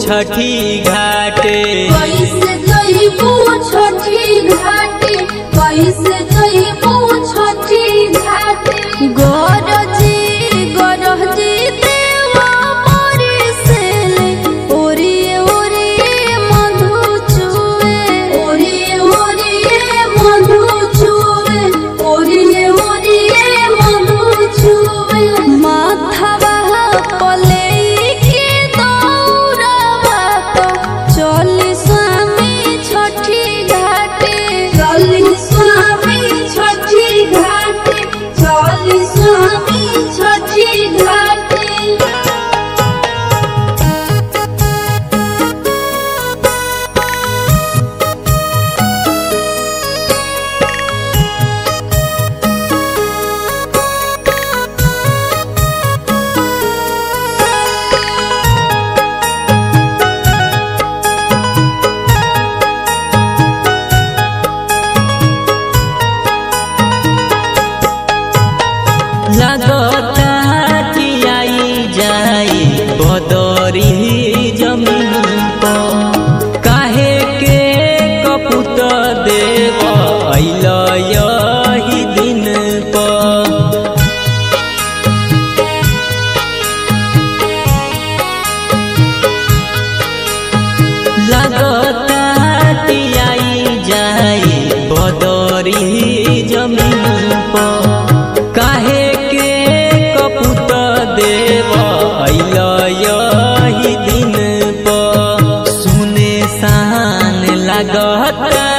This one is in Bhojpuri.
छठी घाटे कैसे जइबू छठी घाटे कैसे जइबू छठी घाटे गरजी देवा बरसेले ओरिए ओरिए मधु चुए ओरिए ओरिए मधु चुए ओरिए ओरिए मधु चुए माथवा पले के दौड़वा तो चली स्वामी छठी घाटे चली स्वामी छठी घाटे चली स्वामी छठी घाटे लगता कि आई जाई बदरी जमीन पर काहे के कपूत देव अइल यही दिन पर लगता कि आई जाई बदरी जमीन पर काहे के कपूत देव अइल यही दिन पर सुने सान लागता